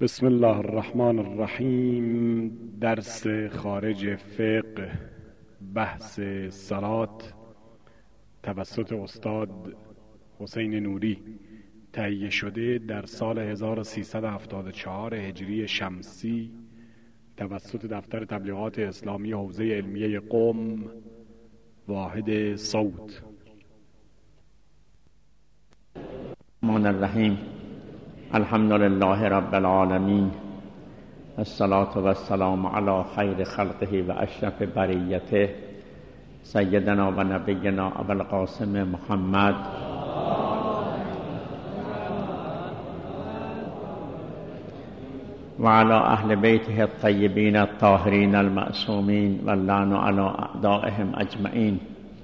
بسم الله الرحمن الرحیم. درس خارج فقه، بحث صلات توسط استاد حسین نوری تهیه شده در سال 1374 هجری شمسی توسط دفتر تبلیغات اسلامی حوزه علمیه قم، واحد صوت. الرحمن الرحیم. الحمد لله رب العالمین، الصلاة و السلام علی خیر خلقه و اشرف بریته، سیدنا و نبینا ابوالقاسم محمد و علی اهل بیته الطیبین الطاهرین المعصومین و اللعن علی اعدائهم اجمعین.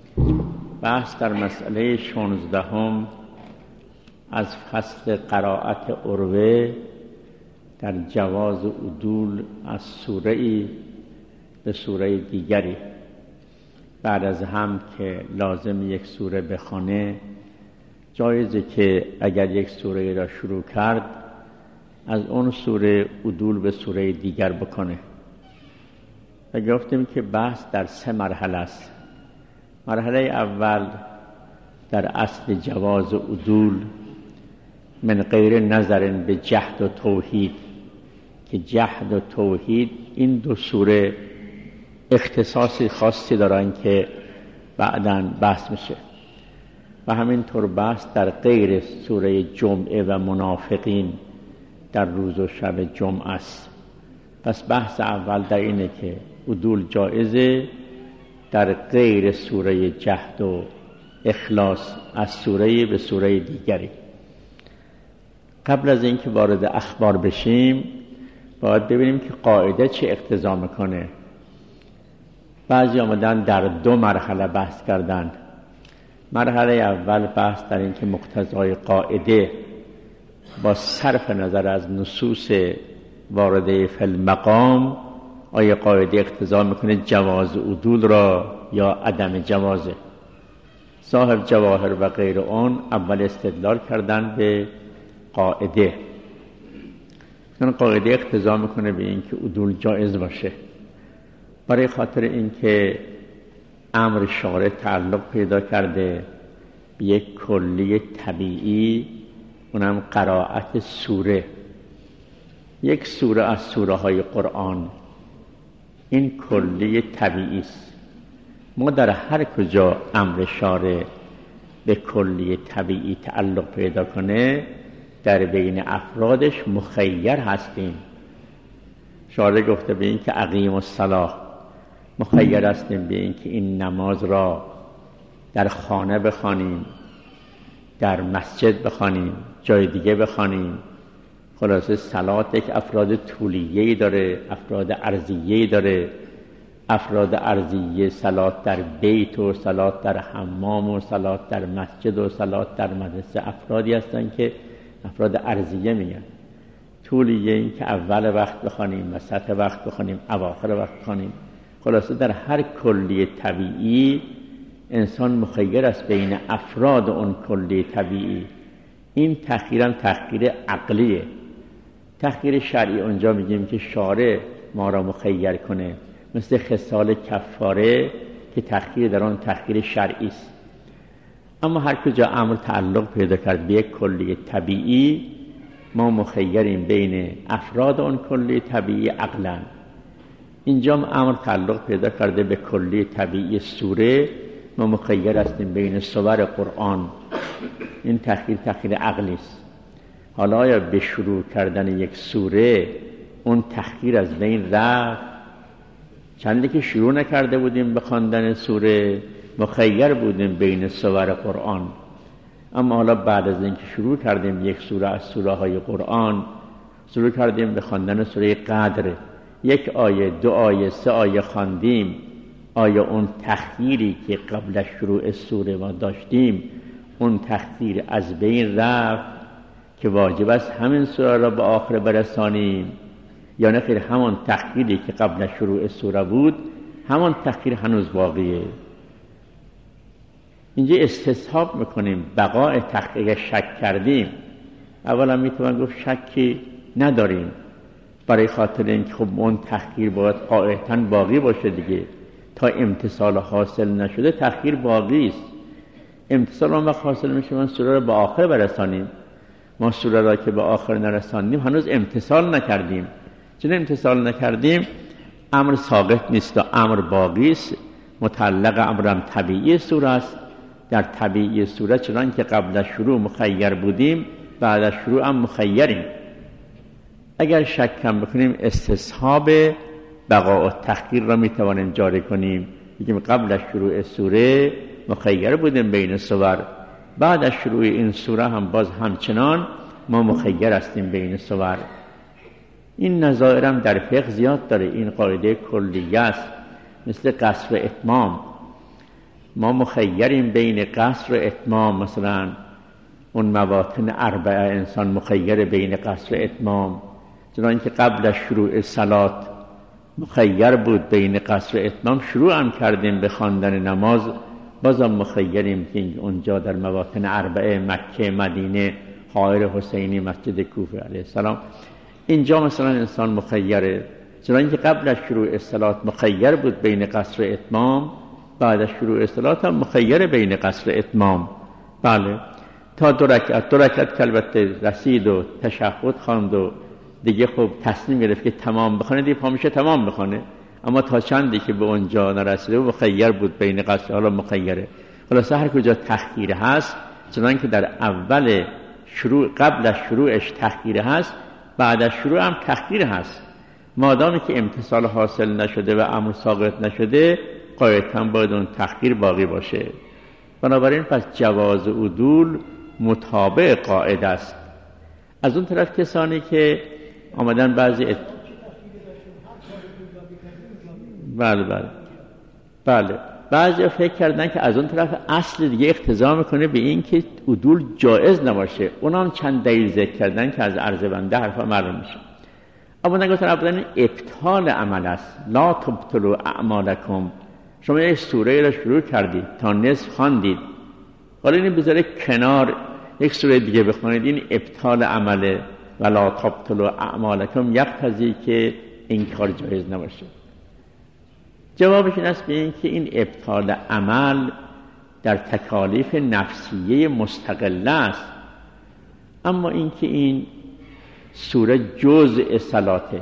بحث در مسئله 16 از فصل قرائت عروه در جواز عدول از سوره‌ای به سوره دیگری. بعد از هم که لازم یک سوره بخونه، جایزه که اگر یک سوره را شروع کرد از اون سوره عدول به سوره دیگر بکنه. و گفتیم که بحث در 3 مرحله است. مرحله اول در اصل جواز عدول من غیر نظر به جحد و توحید، که جحد و توحید این 2 سوره اختصاصی خاصی دارن که بعداً بحث میشه. و همینطور بحث در غیر سوره جمعه و منافقین در روز و شب جمعه است. پس بحث اول در اینه که عدول جایزه در غیر سوره جحد و اخلاص از سوره به سوره دیگری. قبل از اینکه وارد اخبار بشیم باید ببینیم که قاعده چه اقتضا میکنه. بعضی آمدن در 2 مرحله بحث کردن. مرحله اول بحث در این که مقتضای قاعده با صرف نظر از نصوص وارده فی المقام آیا قاعده اقتضا میکنه جواز عدول را یا عدم جوازه. صاحب جواهر و غیر اون اول استدلال کردن به قاعده، چون قاعده اقتضا میکنه به این که عدول جایز باشه، برای خاطر اینکه امر شارع تعلق پیدا کرده به یک کلی طبیعی، اونم قرائت سوره. یک سوره از سوره های قرآن این کلی طبیعی است. ما در هر کجا امر شارع به کلی طبیعی تعلق پیدا کنه در بین افرادش مخیر هستیم. شارع گفته به این که اقیم الصلاة، مخیر هستیم به این که این نماز را در خانه بخوانیم، در مسجد بخوانیم، جای دیگه بخوانیم. خلاصه صلات یک افراد طولیه‌ای داره، افراد عرضیه‌ای داره. افراد عرضیه صلات در بیت و صلات در حمام و صلات در مسجد و صلات در مدرسه افرادی هستن که افراد عرضیه میگن. طولیه این که اول وقت بخوانیم، وسط وقت بخوانیم، اواخر وقت بخوانیم. خلاصه در هر کلی طبیعی انسان مخیر است بین افراد اون کلی طبیعی. این تخییر هم تخییر عقلیه. تخییر شرعی اونجا میگیم که شارع ما را مخیر کنه، مثل خصال کفاره که تخییر در آن تخییر شرعی است. اما هر کجا امر تعلق پیدا کرد به یک کلی طبیعی، ما مخیریم بین افراد اون کلی طبیعی عقلا. اینجا امر تعلق پیدا کرده به کلی طبیعی سوره، ما مخیر هستیم بین سور قرآن. این تخییر عقلی است. حالا آیا به شروع کردن یک سوره اون تخییر از بین رفت؟ چندی که شروع نکرده بودیم به خواندن سوره مخیر بودیم بین سور قرآن، اما حالا بعد از اینکه شروع کردیم یک سوره از سوره های قرآن، شروع کردیم به خواندن سوره قدر، 1 آیه 2 آیه 3 آیه خواندیم، آیا اون تخییری که قبل از شروع سوره ما داشتیم اون تخییر از بین رفت که واجب است همین سوره را به آخر برسانیم، یا نه خیر همون تخییری که قبل از شروع سوره بود همون تخییر هنوز باقیه؟ اینجا استصحاب میکنیم بقای تخییر. شک کردیم اولا میتونم گفت شکی نداریم، برای خاطر اینکه خب اون تحقیر باید قاعدتاً باقی باشه دیگه. تا امتصال حاصل نشده تحقیر باقی است. امتصال اون وقت حاصل میشه من سوره رو به آخر برسانیم. ما سوره را که به آخر نرسانیم هنوز امتصال نکردیم. چون امتصال نکردیم امر ساقط نیست و امر باقی است. متعلق امرم طبیعی سوره است. در طبیعی سوره چنان که قبل از شروع مخیر بودیم بعد از شروع هم مخیریم. اگر شک کم بکنیم استصحاب بقاء و تحقیر را میتوانیم جاری کنیم. بگیم قبل از شروع سوره مخیر بودیم بین سور، بعد از شروع این سوره هم باز همچنان ما مخیر هستیم بین سور. این نظائر هم در فقه زیاد داره. این قاعده کلیه است، مثل قصر و اتمام. ما مخیریم بین قصر و اتمام. مثلا اون مواطن اربعه انسان مخیر بین قصر و اتمام. چنانکه قبل از شروع صلات مخیر بود بین قصر و اتمام، شروع هم کردیم به خواندن نماز بازم مخیریم که اونجا در مواطن اربعه مکه، مدینه، حائر حسینی، مسجد کوفه علیه السلام، اینجا مثلا انسان مخیره. چنانکه قبل از شروع صلات مخیر بود بین قصر و اتمام، بعد از شروع صلات هم مخیر بین قصر و اتمام. بله، تا دو رکعت که البته رسید و تشهد خواند و دیگه خب تصمیم گرفت که تمام بخونه، دیگه پا میشه تمام بخونه. اما تا چندی که به اونجا نرسیده و مخیر بود بین قصر، حالا مخیره. خلاصه هر کجا تخییر هست، چنانکه در اول شروع قبل از شروعش تخییر هست، بعد از شروع هم تخییر هست. مادامی که امتصال حاصل نشده و امر ساقط نشده، قاعدتاً باید اون تخییر باقی باشه. بنابراین پس جواز عدول مطابق قاعده است. از اون طرف کسانی که آمدن بله بعضی فکر کردن که از اون طرف اصل دیگه اقتضا میکنه به این که عدول جایز نباشه. اونام چند دلیل ذکر کردن که از عرض بنده حرفا معلوم میشه. اما نگفتن اولا ابطال عمل است. لا تبطلوا اعمالکم. شما یک سوره را شروع کردید تا نصف خواندید، حالا اینو بذاره کنار یک سوره دیگه بخونید، این ابطال عمله. ولا تبطلوا اعمالکم یقتضی که این کار جایز نباشه. جوابش این است به این که این ابطال عمل در تکالیف نفسیه مستقله است. اما این که این سوره جزء صلاته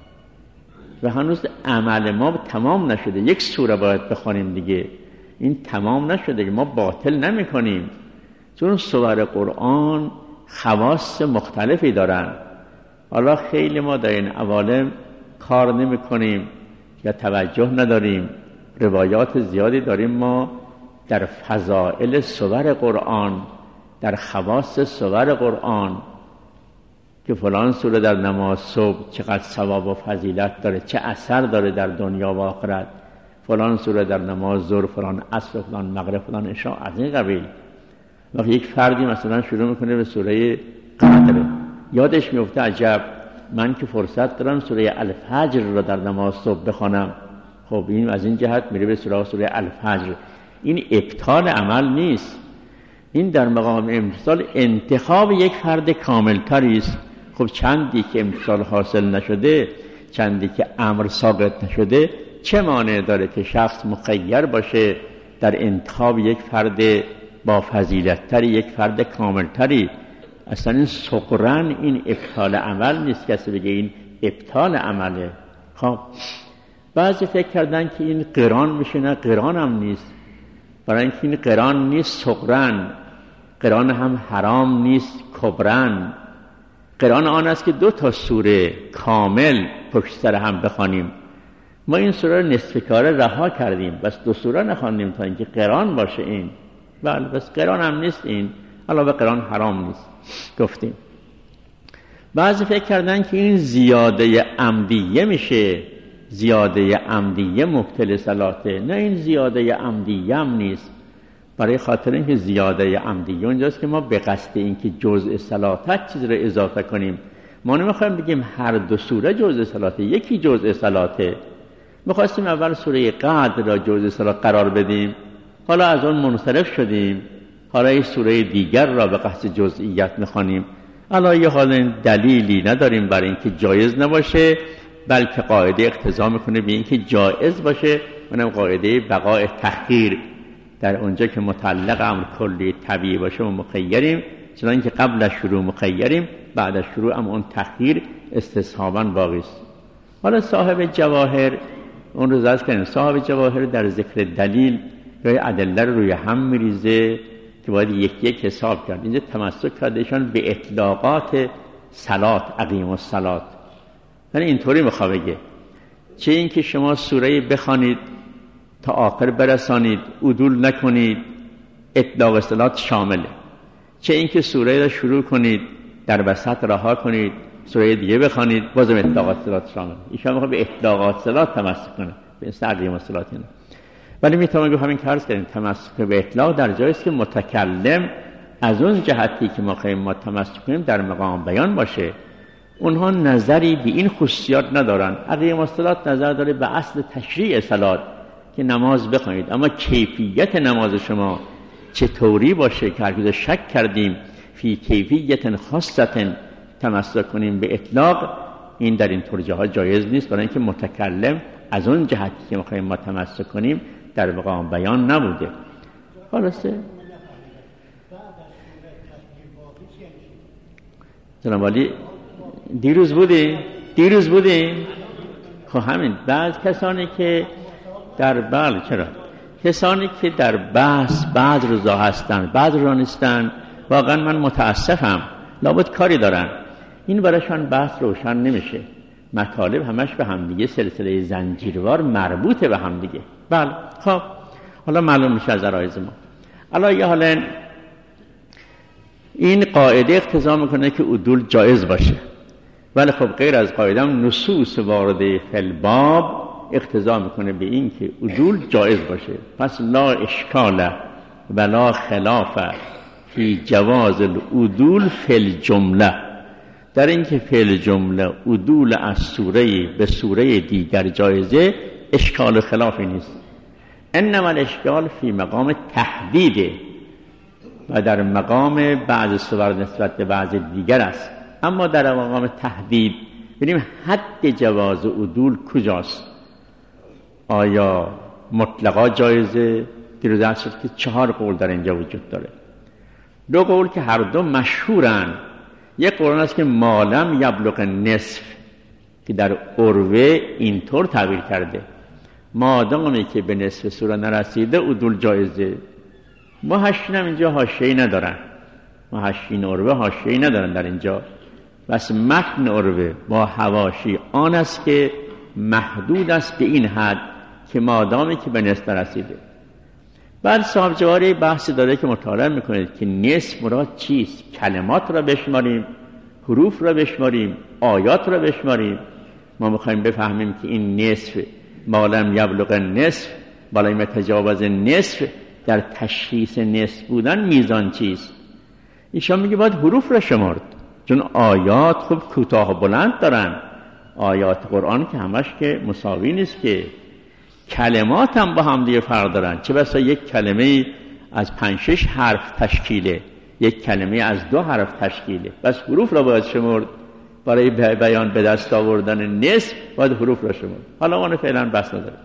و هنوز عمل ما تمام نشده، یک سوره باید بخونیم دیگه، این تمام نشده، ما باطل نمی کنیم. چون سور قرآن خواص مختلفی دارن. حالا خیلی ما در این عوالم کار نمی کنیم یا توجه نداریم. روایات زیادی داریم ما در فضائل سور قرآن، در خواص سور قرآن، که فلان سوره در نماز صبح چقدر ثواب و فضیلت داره، چه اثر داره در دنیا و آخرت. فلان سوره در نماز ظهر، فلان عصر، فلان مغرب، فلان عشاء، از این قبیل. وقتی یک فردی مثلا شروع میکنه به سوره قدر، یادش میفته عجب من که فرصت دارم سوره الفجر را در نماز صبح بخوانم. خب این از این جهت میره به سوره الفجر. این ابطال عمل نیست، این در مقام امتصال انتخاب یک فرد کاملتری است. خب چندی که امتصال حاصل نشده، چندی که امر ساقط نشده، چه مانع داره که شخص مخیر باشه در انتخاب یک فرد با فضیلت‌تری، یک فرد کاملتری؟ اصلا این سقراً این ابطال عمل نیست، کسی بگه این ابطال عمله. خب بعضی فکر کردن که این قران میشه. نه، قران هم نیست. برای اینکه این قران نیست سقراً، قران هم حرام نیست کبراً. قران آن است که 2 سوره کامل پشت سر هم بخوانیم. ما این سوره رو نصف کاره رها کردیم، بس 2 سوره نخواندیم تا اینکه قران باشه این. بله، بس قران هم نیست این، علاوه قران حرام نیست گفتیم. بعضی فکر کردن که این زیاده عمدیه میشه، زیاده عمدیه مبطل صلاته. نه، این زیاده عمدیه هم نیست. برای خاطر اینکه زیاده عمدیه اونجاست که ما به قصد اینکه جزء صلات چیز رو اضافه کنیم. ما نمیخوایم بگیم هر 2 سوره جزء صلاته، یکی جزء صلاته. میخواستیم اول سوره قدر را جزء صلات قرار بدیم، حالا از اون منصرف شدیم، حالا این سوره دیگر را به قصد جزئیت میخوانیم. علی یه حال دلیلی نداریم برای اینکه جایز نباشه، بلکه قاعده اقتضا میکنه به اینکه جایز باشه، اونم قاعده بقای تخییر. در اونجا که متعلق امر کلی طبیعی باشه و مخیریم، چنان که قبل از شروع مخیریم، بعد از شروع هم اون تخییر استصحاباً باقی است. حالا صاحب جواهر، اون رو ذکر کردیم، صاحب جواهر در ذکر دلیل یا ادله رو روی هم میریزه که باید یک یک حساب کرد. اینجا تمسک کردهشان به اطلاقات صلات، اقیم الصلات، یعنی اینطوری میخواد بگه چه این که شما سوره بخوانید تا آخر برسانید، عدول نکنید، اطلاق صلات شامله. چه این که سوره را شروع کنید در وسط رها کنید، سوره دیگه بخوانید، بازم اطلاقات صلات شامله. ایشان میخواد به اطلاقات صلات تمسک کنه، به اقیم الصلات اینه. ولی میتونم بگم همین کارست کردیم، تمسک به اطلاق در جایی است که متکلم از اون جهتی که ما تمسک کنیم در مقام بیان باشه. اونها نظری به این خصوصیات ندارن. اقیم الصلات نظر داره به اصل تشریع صلات که نماز بخونید، اما کیفیت نماز شما چطوری باشه که هرگز شک کردیم فی کیفیت خاصه تمسک کنیم به اطلاق، این در این طور جاها جایز نیست، برای اینکه متکلم از اون جهتی که میخوایم ما تمسک کنیم در مقام بیان نبوده. خلاصه جناب عالی دیروز بودی خب همین. بعض کسانی که در کسانی که در بحث بعض روزا هستن بعض روزا نیستن، واقعا من متاسفم، لابد کاری دارن، این برایشان بحث روشن نمیشه. مطالب همش به همدیگه سلسله زنجیروار مربوطه به همدیگه. بله خب حالا معلوم میشه از عرایض ما. الان یه حالا این قاعده اقتضا میکنه که عدول جایز باشه، ولی خب غیر از قاعده هم نصوص وارده فی الباب اقتضا میکنه به این که عدول جایز باشه. پس لا اشکال ولا خلاف فی جواز العدول فی الجمله، در این که فی الجمله عدول از سوره به سوره دیگر جایزه، اشکال خلافی نیست. انما الاشکال فی مقام تحدیده و در مقام بعض سور نسبت به بعض دیگر است. اما در مقام تحدید ببینیم حد جواز عدول کجاست. آیا مطلقا جایزه؟ دیروز عرض شد که 4 قول در اینجا وجود داره. 2 قول که هر دو مشهورن. یک قول است که مالم یبلغ نصف که در عروه اینطور تعبیر کرده، مادامی که به نصف سوره نرسیده عدول جایزه. محشین هم اینجا حاشیه‌ای ندارن، محشین عروه حاشیه‌ای ندارن در اینجا. بس متن عروه با حواشی آن است که محدود است به این حد که مادامی که به نصف رسیده. بعد صاحب جواری بحثی داره که مطالعه میکنید که نصف مراد چیست. کلمات را بشماریم، حروف را بشماریم، آیات را بشماریم. ما میخوایم بفهمیم که این نصف مالم یبلغ نصف بالای متجاوز نصف در تشخیص نصف بودن میزان چیست. ایشان میگه باید حروف را شمارد، چون آیات خب کوتاه و بلند دارن. آیات قرآن که همش که مساوی نیست، که کلمات هم با هم دیگه فرق دارن. چه بسا یک کلمه از 5-6 حرف تشکیله، یک کلمه از 2 حرف تشکیله. بس حروف را باید شمرد. برای بیان به دست آوردن نصف باید حروف را شمرد. حالا اون فعلا بس نداره.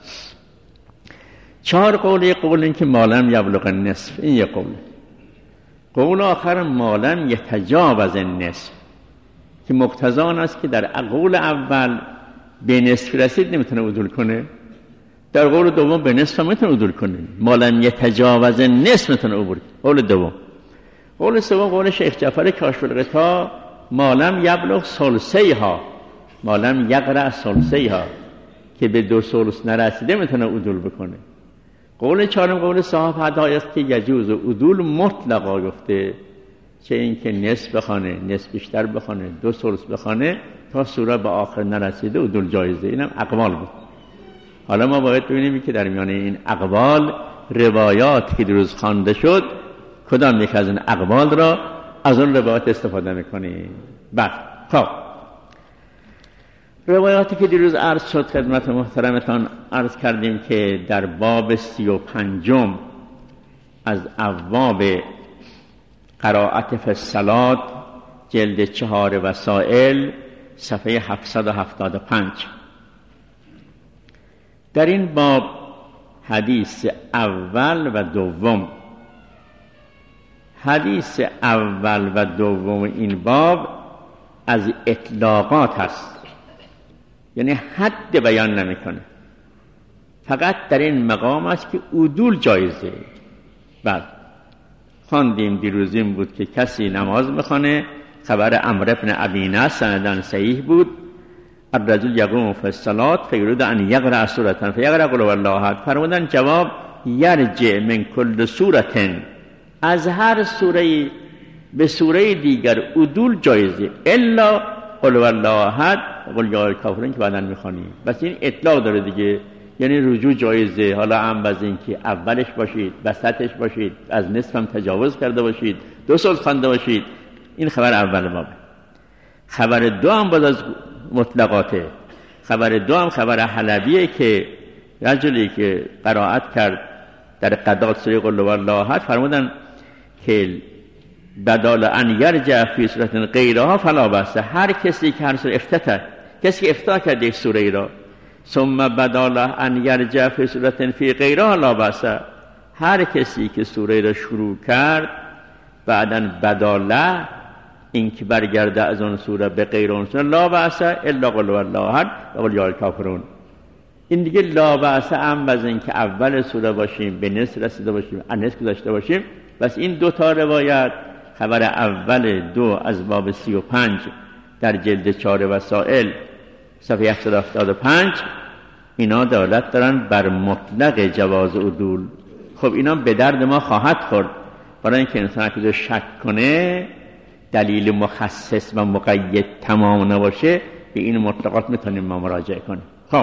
4 قول. یک قول این که مالم یبلغ نصف، این یک قول. قول آخر مالم یتجاوز النصف که مقتضا آن است که در قول اول به نصف رسید نمیتونه عدول کنه، در قول دوم به نصف میتونه عدول کنه. مالم یتجاوز النصف میتونه عدول کنه. قول دوم. قول سوم قول شیخ جعفر کاشف الغطا مالم یبلغ ثلثیها، مالم یقرأ ثلثیها که به 2 ثلث نرسیده میتونه عدول بکنه. قول چهارم قول صاحب حدایق که یجوز عدول مطلقا گفته، چه این که نصف بخونه، نصف بیشتر بخونه، 2 ثلث بخونه، تا سوره به آخر نرسیده عدول جایزه. اینم اقوال بود. حالا ما باید ببینیم که در میان این اقوال روایات که دیروز خوانده شد کدام یک از این اقوال را از اون روایات استفاده میکنیم. بله خب روایاتی که دیروز عرض شد خدمت محترمتان عرض کردیم که در باب 35 از ابواب قرائت فی الصلات جلد 4 وسائل صفحه 775. در این باب حدیث اول و دوم، حدیث اول و دوم این باب از اطلاقات هست، یعنی حد بیان نمیکنه، فقط در این مقام است که عدول جایزه. بعد خواندیم دیروز این بود که کسی نماز میخونه، خبر عمرو بن ابی سندن صحیح بود، الرجل یقوم فی الصلاة فیرید ان یقرأ سورة فیقرأ قل هو الله احد. فرمودن جواب یرجع من کل سورة، از هر سوره به سوره دیگر عدول جایزه الا قل هو الله احد قل یا الکافرون که بعداً میخوانیم. بس این اطلاق داره دیگه، یعنی رجوع جایزه، حالا هم از این که اولش باشید، وسطش باشید، از نصف هم تجاوز کرده باشید، 2 سال خوانده باشید. این خبر اول بابه. خبر دو هم باز از مطلقاته. خبر دو هم خبر حلبیه که رجلی که قرائت کرد در قضات سوره قل هو الله احد فرمودن که بدال ان یرجع فی سوره غیرها فلا بأس. هر کسی که هر سوره افتتح، کسی که افتتاح کرده یک سوره ای را، ثم بدال ان یرجع فی سوره فی غیرها لا بأس. هر کسی که سوره را شروع کرد بعداً بداله این که برگرده از اون سوره به غیر اون سوره لا بأس الا قل هو الله احد و قل یا الکافرون. این دیگه لا بأس هم از این که اول سوره باشیم، به نصف رسیده باشیم، نصف داشته باشیم. بس این 2 تا روایت، خبر اول 2 از باب 35 در جلد 4 وسائل صفحه 775، اینا دلالت دارن بر مطلق جواز عدول. خب اینا به درد ما خواهد خورد، برای اینکه انسان اگه شک کنه دلیل مخصص و مقید تمام نباشه به این مطلقات میتونیم ما مراجعه کنیم. خب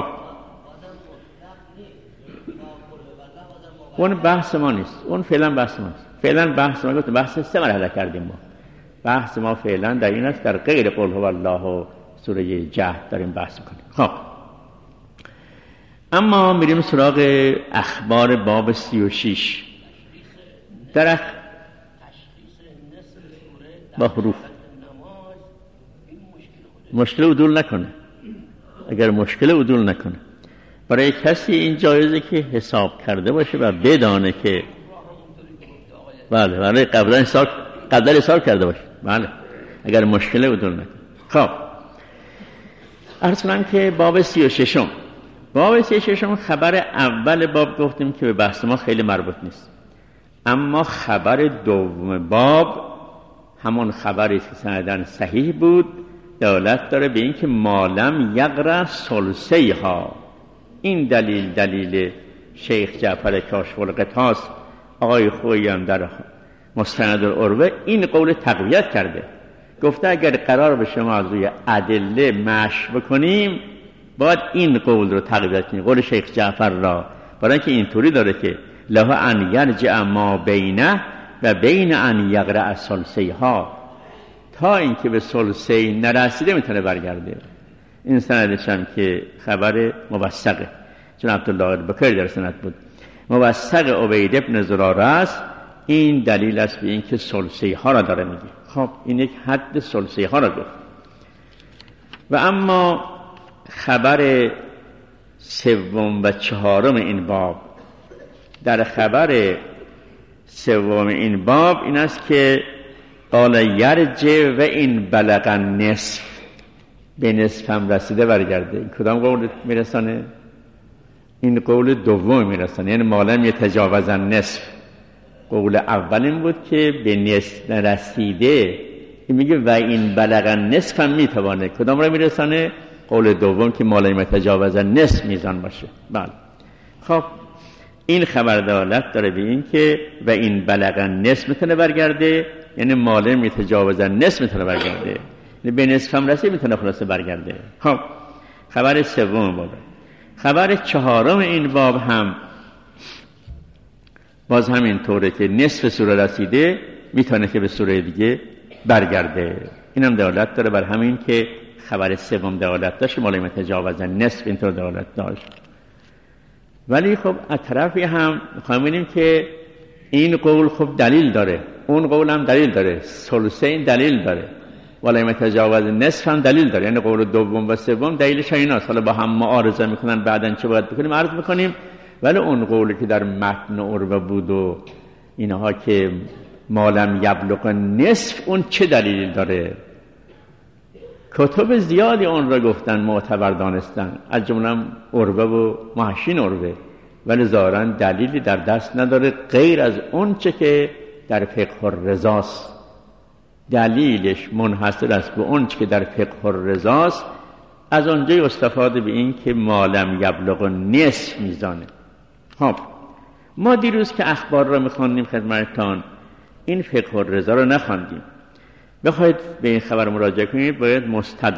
اون بحث ما نیست، اون فعلا بحث ما نیست. فعلا بحث ما گفتم بحث 3 مرحله کردیم ما. بحث ما فعلا در این است، در غیر قل هو الله و سوره جهد داریم بحث میکنیم. خب اما میریم سراغ اخبار باب 36 در با حروف. مشکل عدول نکنه، اگر مشکل عدول نکنه. برای کسی این جایزه که حساب کرده باشه و بدانه که بله قبلا حساب کرده باشه. بله اگر مشکل عدول نکنه. خب عرض کنم که باب 36 باب 36 خبر اول باب گفتیم که به بحث ما خیلی مربوط نیست، اما خبر دوم باب همون خبری که سندن صحیح بود دلالت داره به این که مالم یقرأ ثلثیها. این دلیل شیخ جعفر کاشف الغطاس آقای خویی هم در مستند العروه این قول تقویت کرده. گفته اگر قرار بشه ما از روی ادله مشی بکنیم باید این قول رو تقویت کنیم، قول شیخ جعفر را، برای اینکه اینطوری داره که له ان یرجع ما بینه و بین ان یقرأ ثلثیها، تا اینکه به ثلثی نرسیده میتونه برگرده. این سندش هم که خبر موثقه، چون عبدالله بکری در سند بود، موثق عبید ابن زراره است. این دلیل است به این که ثلثیها را داره میگه. خب این یک حد ثلثیها را گفت. و اما خبر 3 و 4 این باب، در خبر 3 این باب این است که قال یرجع و این بلغ نصف، به نصف هم رسیده برگرده. این کدام قول میرسانه؟ این قول دوم میرسانه، یعنی مالم یتجاوز نصف. قول اول این بود که به نصف نرسیده، این میگه و این بلغ نصف هم میتوانه. کدام را میرسانه؟ قول دوم که مالم یتجاوز نصف میزان باشه. بله. خب این خبر دلالت داره به این که و این بلغ نصف میتونه برگرده، یعنی مالم یتجاوز نصف میتونه برگرده، یعنی به نصف هم رسید میتونه خلاصه برگرده. خب خبر 3 باب. خبر 4 این باب هم باز همین طوره که نصف سوره رسیده میتونه که به سوره دیگه برگرده. این هم دلالت داره بر همین که خبر 3 دلالت داشت مالم یتجاوز نصف اینطور دلالت داشت. ولی خب از طرفی هم میخوایم ببینیم که این قول خب دلیل داره، اون قول هم دلیل داره، ثلثین دلیل داره. ولا متجاوز نصف هم دلیل داره، یعنی قول دوم و سوم دلیلش ایناست. حالا با هم معارضه میکنن بعدن چه باید بکنیم عرض میکنیم. ولی اون قولی که در متن عروه بود و اینها که ما لم یبلغ نصف، اون چه دلیلی داره؟ کتب زیادی اون را گفتن معتبر دانستن، از جمله عروه و محشین عروه، ولی ظاهراً دلیلی در دست نداره غیر از اون چه که در فقه الرضاست. دلیلش منحصر است به اون چه که در فقه الرضاست. از اونجا استفاده به این که ما لم یبلغ نصف میزانه. خب ما دیروز که اخبار را میخواندیم خدمتتان، این فقه الرضا را نخواندیم. بخواید به این خبر مراجعه کنید باید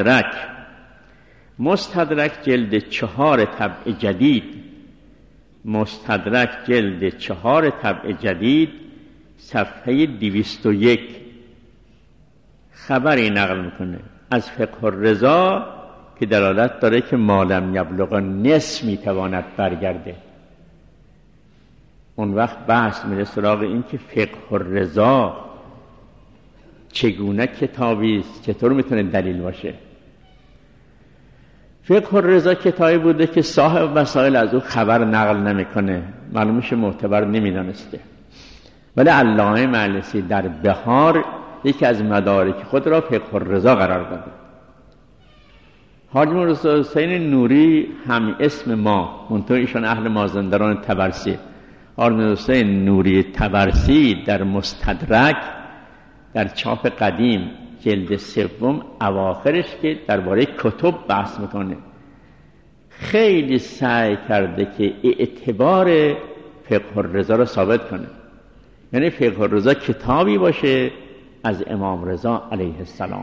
مستدرک جلد 4 طبع جدید، مستدرک جلد 4 طبع جدید صفحه 201 خبری نقل میکنه از فقه الرضا که دلالت داره که ما لم یبلغ نصف میتواند برگرده. اون وقت بحث میره سراغ این که فقه الرضا چگونه کتابی است، چطور میتونه دلیل باشه. فقه الرضا کتابی بوده که صاحب وسائل از او خبر نقل نمیکنه، معلومش معتبر نمیدانسته. ولی علامه مجلسی در بهار یکی از مدارک خود را فقه الرضا قرار داده. حاجی مرزا حسین نوری هم اسم ما، منتها ایشان اهل مازندران طبرسی. حاجی مرزا حسین نوری طبرسی در مستدرک در چاپ قدیم جلد 3 اواخرش که درباره کتب بحث میکنه، خیلی سعی کرده که اعتبار فقه الرضا را ثابت کنه. یعنی فقه الرضا کتابی باشه از امام رضا علیه السلام.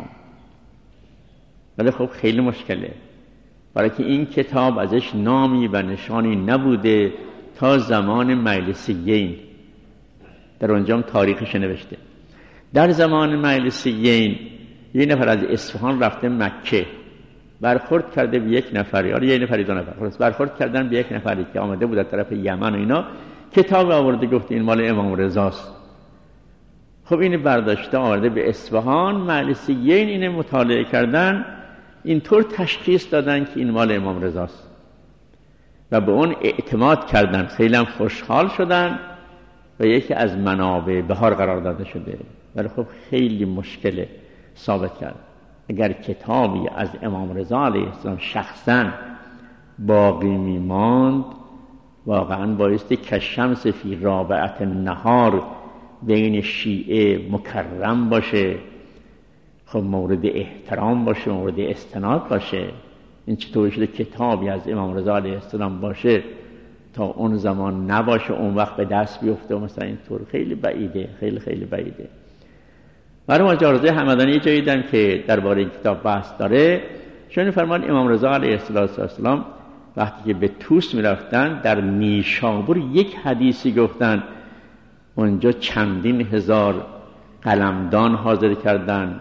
ولی خب خیلی مشکله، برای که این کتاب ازش نامی و نشانی نبوده تا زمان مجلسیین. در اونجا هم تاریخش نوشته. در زمان مجلسیین یه نفر از اصفهان رفته مکه، برخورد کرده به یک نفر، یا یه نفری 2 نفر برخورد کردن به یک نفری که آمده بود از طرف یمن و اینا، کتاب آورده گفت این مال امام رضاست. خب این برداشته آورده به اصفهان، مجلسیین اینه مطالعه کردن، اینطور تشخیص دادن که این مال امام رضاست و به اون اعتماد کردن. خیلی هم خوشحال شدن و یکی از منابع بهار قرار داده شده. ولی خب خیلی مشکله ثابت کرد. اگر کتابی از امام رضا علیه السلام شخصا باقی میماند، واقعا بایستی کشمس فی رابعت النهار بین شیعه مکرم باشه، خب مورد احترام باشه، مورد استناد باشه. این چطور شده کتابی از امام رضا علیه السلام باشه تا اون زمان نباشه، اون وقت به دست بیفته و مثلا اینطور؟ خیلی بعیده، خیلی خیلی بعیده. برای مجارزه همدانی جایی دیدم که درباره این کتاب بحث داره. چون فرمان امام رضا علیه السلام وقتی که به توس می رفتن در نیشابور یک حدیثی گفتن، اونجا چندین هزار قلمدان حاضر کردن،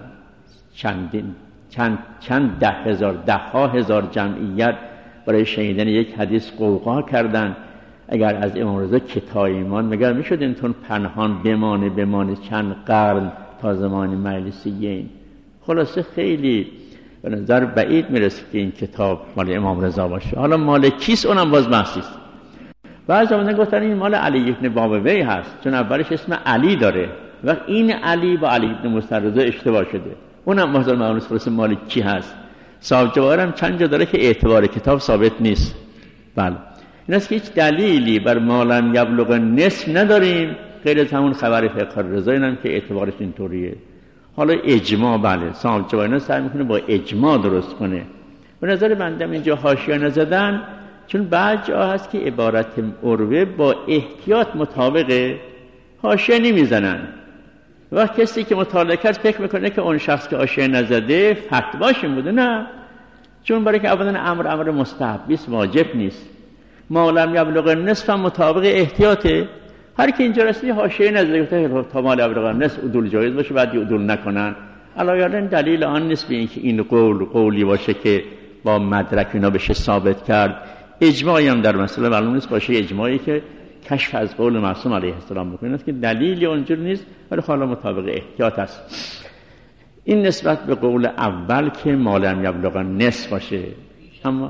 چند ده ها هزار جمعیت برای شنیدن یک حدیث قوقا کردن. اگر از امام رضا کتاب ایمان مگر میشد اینطور پنهان بمانه چند قرن تا زمان مجلسیین؟ خلاصه خیلی به نظر بعید میرسه که این کتاب مال امام رضا باشه. حالا مال کیست اونم باز بحثی است. بعضی زمانه گفتن این مال علی ابن بابوی هست، چون اولش اسم علی داره و این علی با علی ابن موسی رضا اشتباه شده. اونم مثلا معلوم نیست مال کی هست. صاحب جواهر هم چند جا داره که اعتبار کتاب ثابت نیست. بله این است که هیچ دلیلی بر ما لم یبلغ نصف نداریم غیر از همون خبر فقه الرضا، اینم که اعتبارش اینطوریه. حالا اجماع، بله صاحب جواهر سعی میکنه با اجماع درست کنه. به نظر بنده اینجا حاشیه نزدن، چون بعض جا هست که عبارت عروه با احتیاط مطابق حاشیه نمیزنن و کسی که مطالعه کرد فکر میکنه که اون شخص که حاشیه نزده فتواش این بوده. نه، چون برای که اولا امر مستحب است، واجب نیست. ما لم یبلغ نصف مطابق احتیاطه. هر کی اینجا رسیده حاشیه نزده گفته تا ما لم یبلغ نصف عدول جایز باشه، بعد عدول نکنن. علاوه دلیل آن نیست به اینکه این قولی باشه که با مدرک اینا بشه ثابت کرد. اجماعی هم در مسئله معلوم نیست باشه، اجماعی که کشف از قول معصوم علیه السلام بکنه است که دلیلی اونجور نیست، ولی حالا مطابق احتیاط است. این نسبت به قول اول که ما لم یبلغ نصف باشه. اما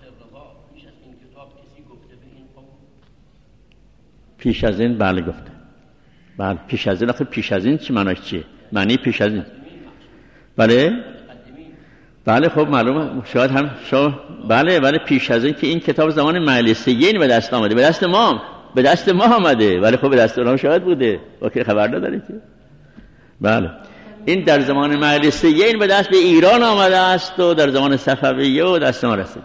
پیش از این بله گفته. بله پیش از این. آخه پیش از این چی معناش چیه؟ معنی پیش از این بله خب معلومه شاید هم بله پیش از این که این کتاب زمان مجلسیین به دست آمده، به دست ما آمده، ولی خب به دست اونها شاید بوده و که خبر نداره که. بله این در زمان مجلسیین به دست به ایران آمده است و در زمان صفویه و دست ما رسید.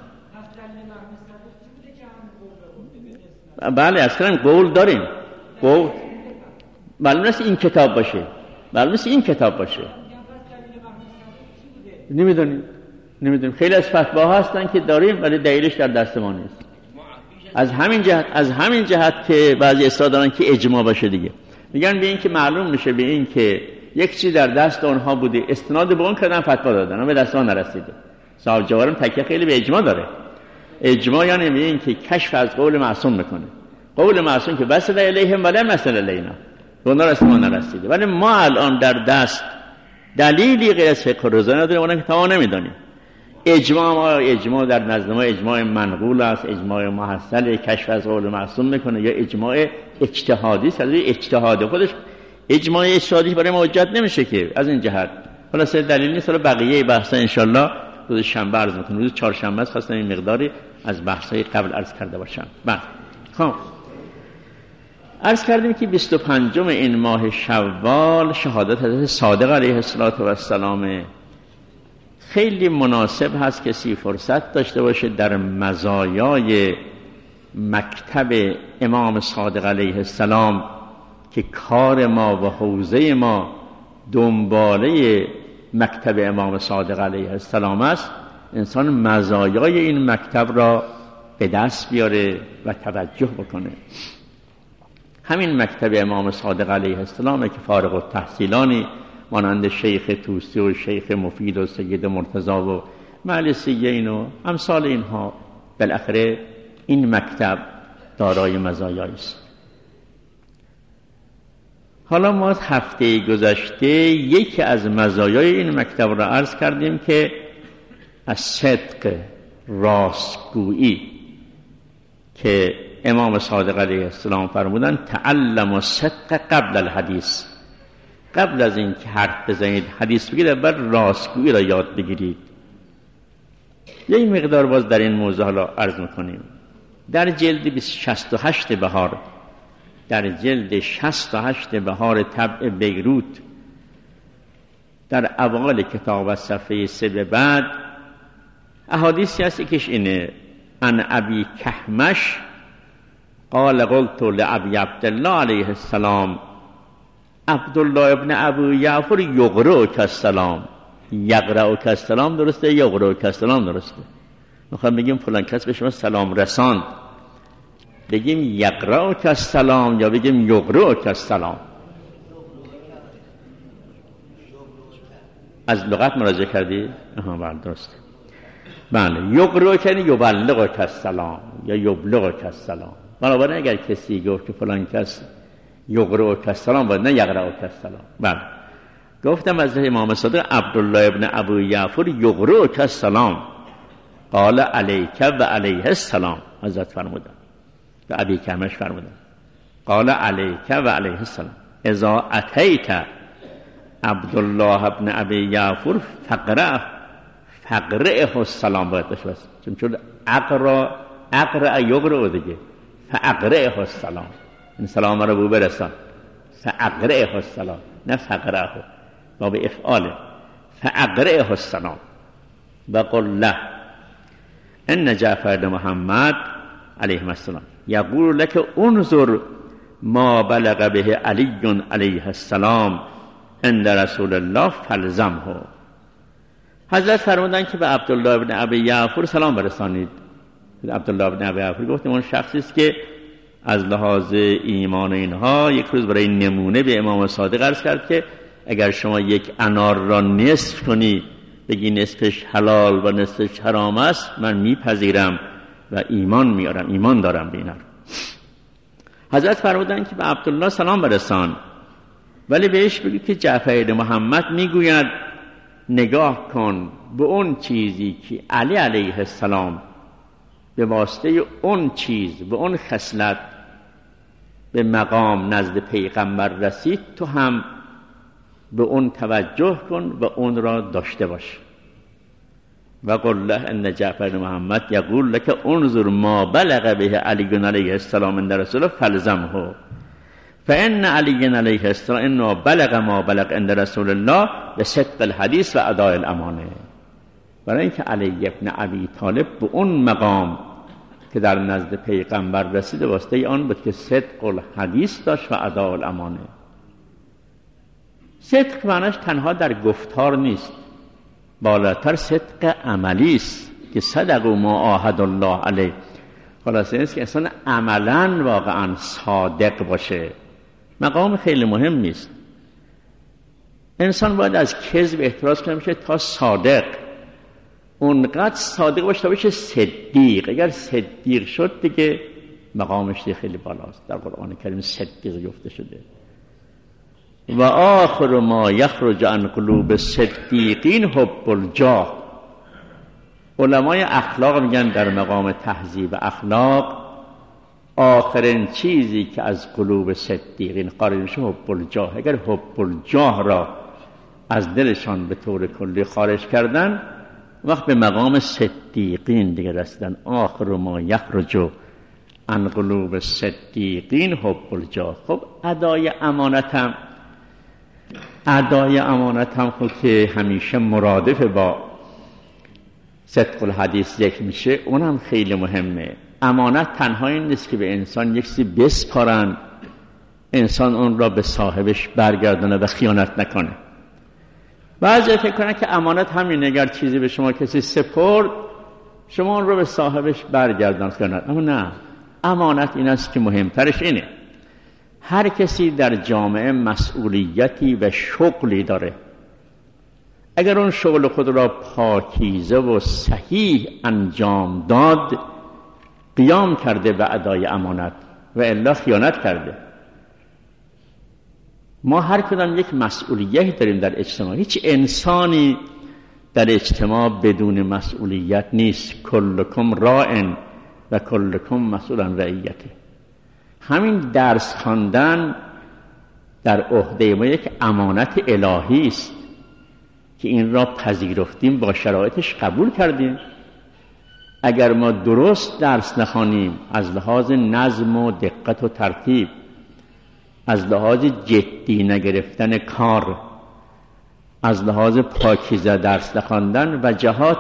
بله اصلا قول داریم. قول معلوم نیست این کتاب باشه. نمیدونیم. خیلی از فتواها هستن که داریم ولی دلیلش در دست ما نیست. از همین جهت که بعضی اصرار دارن که اجماع باشه دیگه. میگن به این که معلوم میشه به این که یک چیز در دست اونها بوده، استناد به اون کردن فتوا دادن و به دست ما نرسیده. صاحب جواهرم تکیه خیلی به اجماع داره. اجماع یعنی به این که کشف از قول معصوم میکنه. قول معصوم که وصل الیهم ولا مثل الینا، به اونها رسید ما نرسیده. ولی ما الان در دست دلیلی غیر از فقه رضا نداریم، اونم که تمام نمیدانیم. اجماع در نزد ما اجماع منقول است، اجماع محصل کشف از قول معصوم میکنه، یا اجماع اجتهادی است. از اجتهاد خودش اجماع اجتهادی برای ما حجت نمیشه که. از این جهت خلاص دلیل نیست. حالا بقیه بحثا ان شاء الله روز شنبه عرض میکنم. روز چهارشنبه خواستم این مقداری از بحثای قبل عرض کرده باشم. خب عرض کردیم که 25 این ماه شوال شهادت حضرت صادق علیه السلام. خیلی مناسب هست کسی فرصت داشته باشه در مزایای مکتب امام صادق علیه السلام که کار ما و حوزه ما دنباله مکتب امام صادق علیه السلام است، انسان مزایای این مکتب را به دست بیاره و توجه بکنه. همین مکتب امام صادق علیه السلام که فارغ التحصیلانی مانند شیخ طوسی و شیخ مفید و سید مرتضی و مجلسیین و امثال اینها، بالاخره این مکتب دارای مزایایی است. حالا ما هفته گذشته یکی از مزایای این مکتب را عرض کردیم که از صدق، راستگویی، که امام صادق علیه السلام فرمودن تعلم الصدق قبل الحدیث. قبل از این که حرف بزنید حدیث بگید اول راستگویی را یاد بگیرید. یک مقدار باز در این موضوع حالا عرض میکنیم. در جلد 68 بهار، در جلد 68 بهار طبع بیروت، در اوائل کتاب از صفحه 3 به بعد احادیثی هست یکیش اینه: ان ابی کهمش قال قلت لابی عبدالله علیه السلام عبدالله ابن ابو یعفر یقرؤک السلام. یقرؤک السلام درسته؟ یقرؤک السلام درسته؟ میخوام بگیم فلان کس به شما سلام رساند، بگیم یقرؤک السلام یا بگیم یقرؤک السلام؟ از لغت مراجعه کردی؟ بله درسته. بله یقرؤک یعنی یبلغک السلام یا یبلغک السلام. بنابراین اگر کسی گفت که فلان کس یقرؤک السلام باید نه یقرؤک السلام. بله گفتم از امام صادق عبدالله ابن ابو یعفر یقرؤک السلام قال علیک و علیه السلام. حضرت فرمودن و ابی کهمش فرمودن قال علیک و علیه السلام اذا اتیت عبدالله ابن ابی یعفر فقرئه السلام باید باشه، چون اقرأ یقرأ دیگه، فاقرئه السلام، این سلام رو بو برسان، فاقرئه السلام نه فقرئه، باب افعاله، فاقرئه السلام و قل له ان جعفر بن محمد علیه السلام یقول لك انظر ما بلغ به علی علیه السلام عند رسول الله فلزمه. حضرت فرمودن که به عبدالله ابن ابی یعفر سلام برسانید. عبدالله ابن ابی یعفر گفتیم اون شخصی است که از لحاظ ایمان اینها یک روز برای نمونه به امام صادق عرض کرد که اگر شما یک انار را نصف کنی بگی نصفش حلال و نصفش حرام است، من میپذیرم و ایمان میارم، ایمان دارم به اینا. حضرت فرمودن که به عبدالله سلام برسان، ولی بهش بگی که جعفر بن محمد میگوید نگاه کن به اون چیزی که علی علیه السلام به واسطه اون چیز، به اون خصلت به مقام نزد پیغمبر رسید، تو هم به اون توجه کن و اون را داشته باش. و قل له ان جعفر محمد یقول لك انظر ما بلغ به علی علیه السلام من رسول فلزمه فان علی علیه السلام انه بلغ ما بلغ عند رسول الله بصدق الحدیث و اداء الامانه. برای اینکه علی ابن ابی طالب به اون مقام که در نزد پیغمبر رسید واسطه آن بود که صدق الحدیث داشت و اداء الامانه. صدق معناش تنها در گفتار نیست، بالاتر صدق عملی است که صدق ما عاهد الله علیه. خلاصه است که انسان عملاً واقعاً صادق باشه. مقام خیلی مهمی است. انسان باید از کذب احتراز کنه بشه تا صادق. اونقدر صادق باشه تا بشه صدیق. اگر صدیق شد دیگه مقامش خیلی بالاست. در قرآن کریم صدیق گفته شده. و آخر ما یخرج عن قلوب الصدیقین حب الجاه. علمای اخلاق میگن در مقام تهذیب اخلاق آخرین چیزی که از قلوب صدیقین خارج میشه حب الجاه. اگر حب الجاه را از دلشان به طور کلی خارج کردن، وقت به مقام صدیقین دیگه رسیدن. آخر ما یخرج عن قلوب الصدیقین حب الجاه. خب ادای امانت هم خود که همیشه مرادف با صدق الحدیث ذکر میشه، اونم خیلی مهمه. امانت تنها این نیست که به انسان یک چیزی بسپارن انسان اون را به صاحبش برگردونه و خیانت نکنه. بعضی فکر کنن که امانت همینه، اگر چیزی به شما کسی سپرد شما اون را به صاحبش برگردان خیانت. اما نه، امانت این است که مهمترش اینه. هر کسی در جامعه مسئولیتی و شغلی داره. اگر اون شغل خود را پاکیزه و صحیح انجام داد، قیام کرده به ادای امانت، و الا خیانت کرده. ما هر کدام یک مسئولیتی داریم در اجتماع. هیچ انسانی در اجتماع بدون مسئولیت نیست. کلکم راع و کلکم مسئول عن رعیته. همین درس خواندن در عهده ما یک امانت الهی است که این را پذیرفتیم، با شرایطش قبول کردیم. اگر ما درست درس نخوانیم، از لحاظ نظم و دقت و ترتیب، از لحاظ جدی نگرفتن کار، از لحاظ پاکیزه درس نخواندن و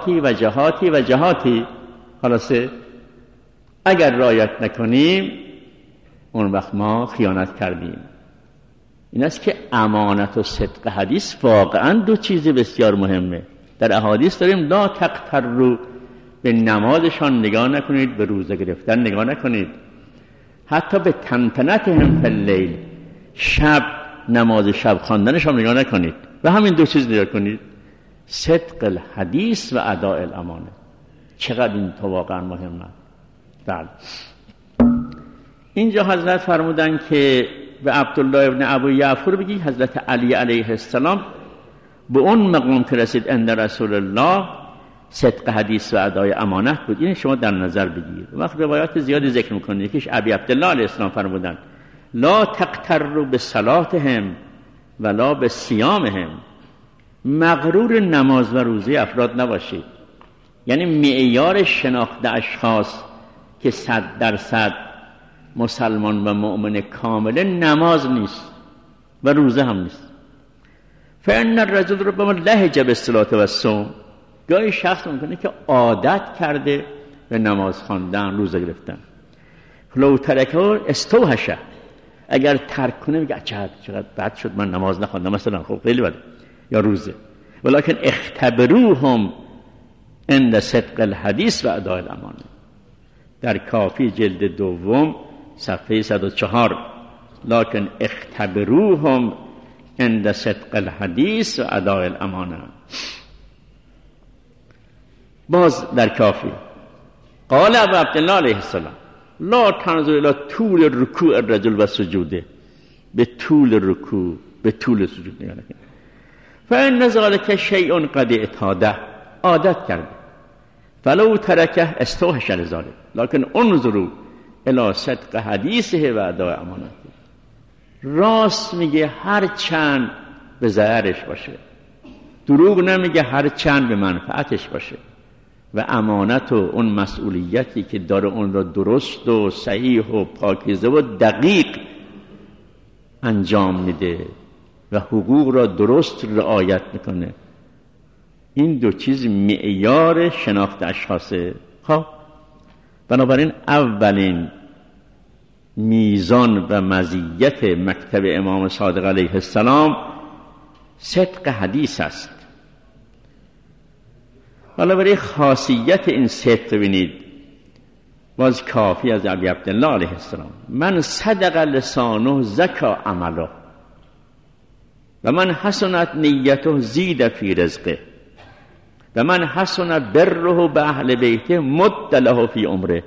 جهاتی خلاصه اگر رعایت نکنیم، اون وقت ما خیانت کردیم. این است که امانت و صدق حدیث واقعا دو چیز بسیار مهمه. در احادیث داریم لا تغتروا، به نمازشان نگاه نکنید، به روزه گرفتن نگاه نکنید، حتی به تنتنتهم فی اللیل، شب نماز شب خواندنشان نگاه نکنید، و همین دو چیز نگاه کنید، صدق الحدیث و اداء الامانه. چقدر این تو واقعا مهمه. بله، اینجا حضرت فرمودن که به عبدالله ابن ابو یعفور بگی حضرت علی علیه السلام به اون مقام که رسید عند رسول الله صدق حدیث و ادای امانت بود. این شما در نظر بگیر. وقت روایات زیادی ذکر میکنه. یکیش ابی عبدالله علیه السلام فرمودن لا تغتروا بصلاتهم ولا بصیامهم. مغرور نماز و روزه افراد نباشید. یعنی معیار شناخت اشخاص که 100% مسلمان و مؤمن کامل نماز نیست و روزه هم نیست. فإن الرجل ربما لهج بالصلاة والصوم. گاهی شخص ممکنه که عادت کرده به نماز خواندن، روزه گرفتن. لو ترکه استوحش. اگر ترک کنه میگه چقدر بد شد من نماز نخواندم مثلا، خب خیلی بده، یا روزه. ولکن اختبروهم عند صدق الحدیث و اداء الامانه. در کافی جلد دوم صفحه 104 لکن اختبروهم عند صدق الحدیث و اداء الامانه. باز در کافی قال ابو عبدالله علیه السلام لا تنظر الى طول رکوع الرجل و سجوده. به طول رکوع، به طول سجود نگاه نکنید. فإن ذلك شیء قد اعتاده، عادت کرده، فلو ترکه استوحش لذلك، لكن انظروا الی صدق حدیثه و اداء امانته. راست میگه هر چند به ضررش باشه، دروغ نمیگه هر چند به منفعتش باشه، و امانت و اون مسئولیتی که داره اون را درست و صحیح و پاکیزه و دقیق انجام میده و حقوق را درست رعایت میکنه. این دو چیز معیار شناخت اشخاصه. خب بنابراین اولین میزان و مزیت مکتب امام صادق علیه السلام صدق حدیث است. حالا برای خاصیت این صدق ببینید، باز کافی از ابی عبدالله علیه السلام: من صدق لسانه زکا عمله و من حسنت نیته زید فی رزقه و من حسن بره به اهل بیته مد له فی عمره.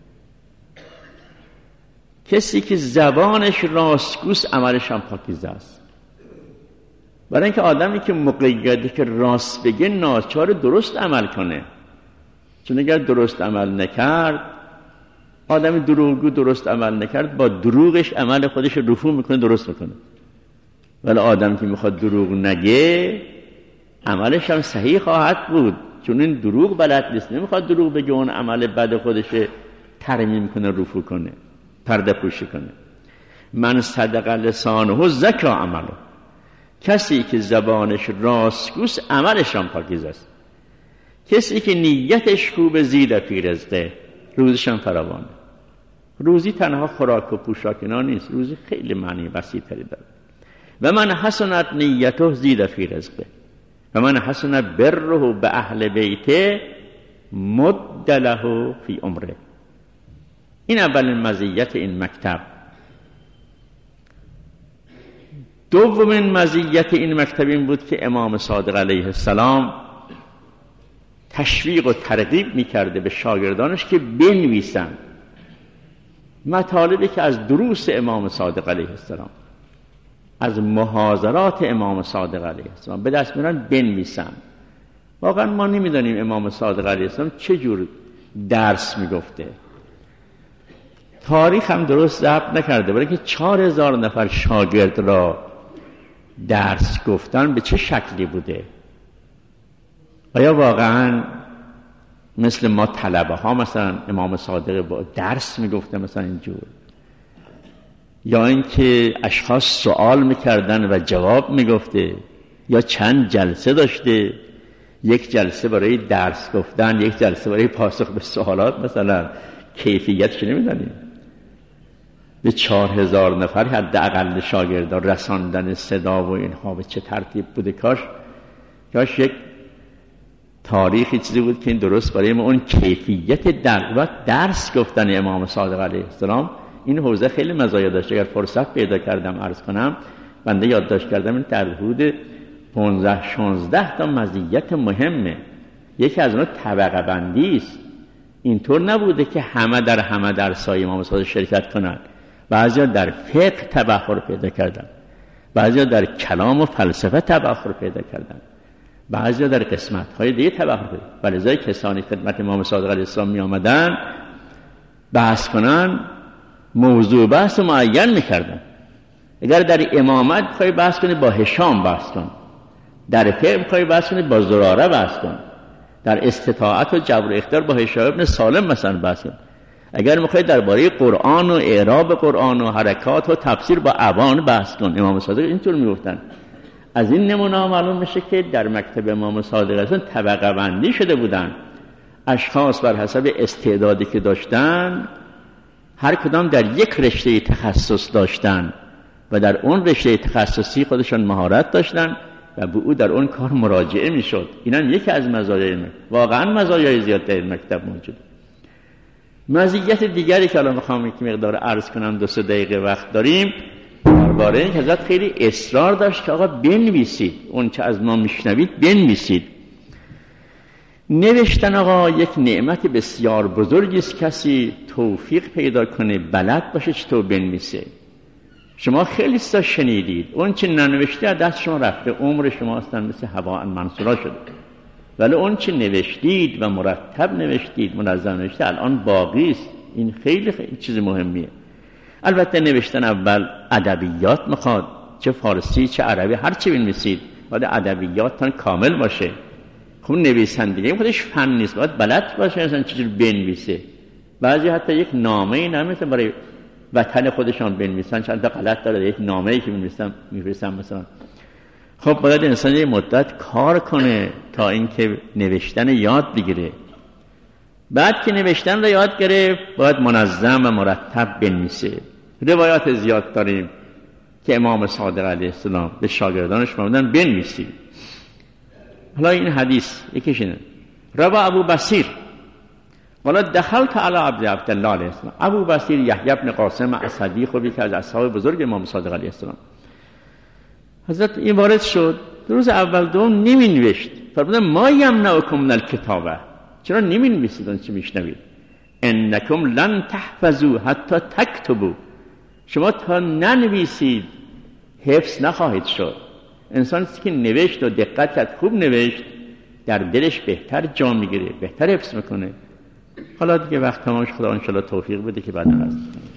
کسی که زبانش راستگوست عملش هم پاکیزه است. برای اینکه آدمی که مقیده که راست بگه ناچار درست عمل کنه، چون اگر درست عمل نکرد، آدمی دروغگو درست عمل نکرد، با دروغش عمل خودش رفو میکنه، درست میکنه. ولی آدمی که میخواد دروغ نگه عملش هم صحیح خواهد بود، چون این دروغ بلد نیست، نمیخواد دروغ بگه اون عمل بد خودش ترمیم کنه، رفو کنه، پرده پوشی کنه. من صدق لسانه زکا عمله، کسی که زبانش راستگوست عملش هم پاکیزه است. کسی که نیتش خوبه زید فی رزقه، روزش هم فراوانه. روزی تنها خوراک و پوشاک اینا نیست، روزی خیلی معنی وسیع‌تری داره. و من حسنت نیته زید فی رزقه و من حسن بره به اهل بیته مد له فی عمره. این اولین مزیت این مکتب. دومین مزیت این مکتب این بود که امام صادق علیه السلام تشویق و ترغیب میکرده به شاگردانش که بنویسن مطالبی که از دروس امام صادق علیه السلام، از محاضرات امام صادق علیه السلام به دست میارن بنویسن. واقعا ما نمیدانیم امام صادق علیه السلام چه جور درس میگفته. تاریخ هم درست ضبط نکرده، برای که 4000 نفر شاگرد را درس گفتن به چه شکلی بوده. آیا واقعا مثل ما طلبه ها مثلا امام صادق با درس میگفته مثلا اینجور، یا اینکه اشخاص سوال میکردن و جواب میگفته، یا چند جلسه داشته، یک جلسه برای درس گفتن، یک جلسه برای پاسخ به سوالات، مثلا کیفیتش نمیدونیم. به 4000 نفر حداقل شاگردان رساندن صدا و اینها به چه ترتیب بوده. کاش یک تاریخی چیزی بود که این درست برای ما اون کیفیت درس گفتن امام صادق علیه السلام. این حوزه خیلی مزایا داشت. اگر فرصت پیدا کردم عرض کنم، بنده یادداشت کردم این در حدود 15-16 تا مزیت مهمه. یکی از اونها طبقه بندی است. اینطور نبوده که همه در درس‌های امام صادق شرکت کنند. بعضیا در فقه تبحر پیدا کردن، بعضیا در کلام و فلسفه تبحر پیدا کردن، بعضیا در قسمت‌های دیگه تبحر پیدا. ولذا کسانی خدمت امام صادق علیه السلام می آمدن بحث کنن، موضوع بحث معین می‌کردن. اگر در امامت بخوای بحث کنی با هشام بحث کن، در فقه بخوای بحث کنی با زراره بحث کن، در استطاعت و جبر و اختیار با هشام ابن سالم مثلا بحث کن. اگر میخواید درباره قرآن و اعراب قرآن و حرکات و تفسیر با ابان بحث کن. امام صادق اینطور میگفتن. از این نمونه معلوم میشه که در مکتب امام صادق اصلا طبقه بندی شده بودن. اشخاص بر حسب استعدادی که داشتن هر کدام در یک رشته تخصص داشتن و در اون رشته تخصصی خودشان مهارت داشتن و به او در اون کار مراجعه میشد. اینم یکی از مزایای واقعا مزایای زیاد در مکتب موجود. مزیت دیگری که الان میخوام یک مقدار عرض کنم، 2-3 دقیقه وقت داریم، درباره این حضرت خیلی اصرار داشت که آقا بنویسید، اون چه از ما میشنوید بنویسید. نوشتن آقا یک نعمت بسیار بزرگی است. کسی توفیق پیدا کنه، بلد باشه چطور بنویسه. شما خیلی چیزا شنیدید، اون چه ننوشته از دست شما رفته، عمر شما اصلا مثل هوا منصورا شده. ولی اون چه نوشتید و مرتب نوشتید، منظم نوشته، الان باقی است. این خیلی خیلی چیز مهمیه. البته نوشتن اول ادبیات میخواد، چه فارسی چه عربی، هر چی بنویسید باید ادبیاتتون کامل باشه. خب نویسندگی خودش فن نیست، باید بلد باشه انسان چجور بنویسه. بعضی حتی یک نامه‌ای نمی‌نویسن برای وطن خودشان بنویسن، چند تا غلط داره، یک نامه‌ای که می‌نویسن مثلا. خب باید انسان یه مدت کار کنه تا اینکه نوشتن یاد بگیره. بعد که نوشتن رو یاد گرفت باید منظم و مرتب بنویسه. روایات زیاد داریم که امام صادق علیه السلام به شاگردانش فرمودن بنویسید. حالا این حدیث یکیش اینه. روا ابو بصیر ولا دخلت علی عبدالله علیه السلام. ابو بصیر یحیی بن قاسم اسدی، خوبی که از اصحاب بزرگ امام صادق علیه السلام، حضرت این وارد شد. روز اول دوم نمی نوشت. فرمودن ما یمنعکم من الکتابه، چرا نمی نویسید اون چی میشنوید؟ انکم لن تحفظوا حتی تکتبوا، شما تا ننویسید حفظ نخواهید شد. انسانی که نوشت و دقت کرد، خوب نوشت، در دلش بهتر جا میگیره، بهتر حفظ میکنه. حالا دیگه وقت تمامش، خدا انشالله توفیق بده که بعد هست.